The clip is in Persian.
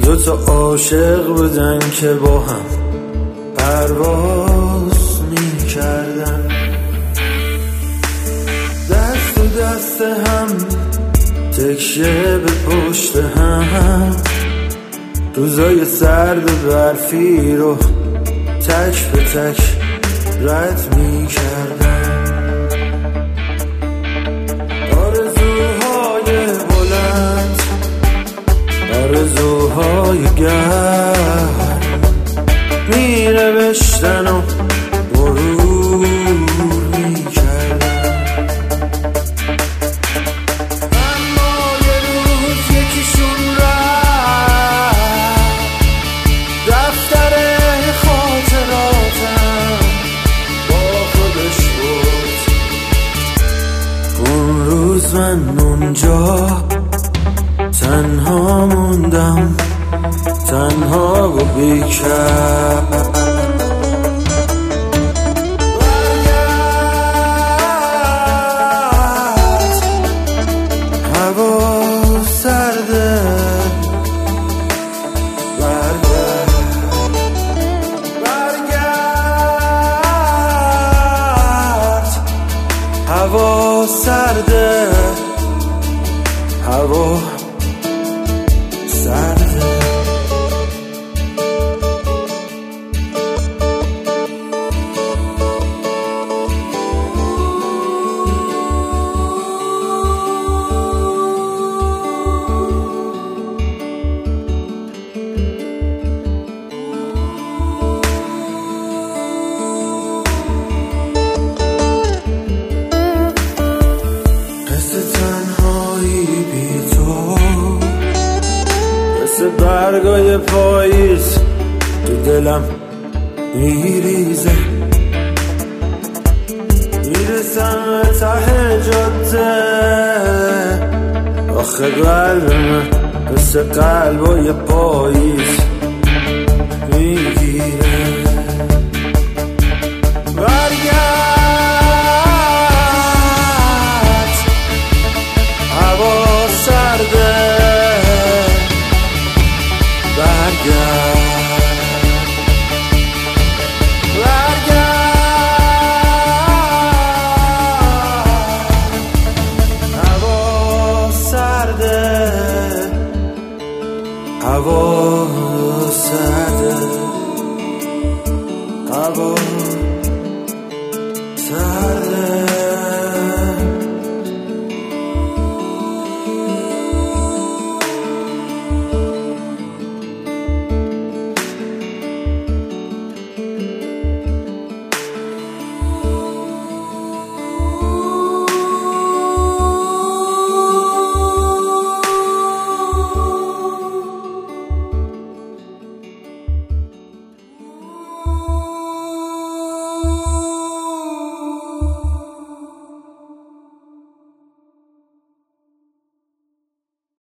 دوتا عاشق بودن که با هم پرواز میکردن، دست تو دست هم تکیه به پشت هم، روزای سرد برفی رو تک به تک رد میکردن. آرزوهای بلند، آرزوهای گرم می‌نوشتن و مرور می‌کردن، اما یه روز یکیشون رفت دفتر خاطراتم با خودش بود. اون روز من اونجا تنها موندم، تنها و بیکر. برگرد، هوا سرده، برگرد، هوا سرده، هوا سرده. مثل برگای پاییز تو دلم میریزه، میرسم به ته جاده، آخه قلب من مثل قلبای پاییز میگیره. برگرد، هوا سرده، هوا سرده، هوا سرده، هوا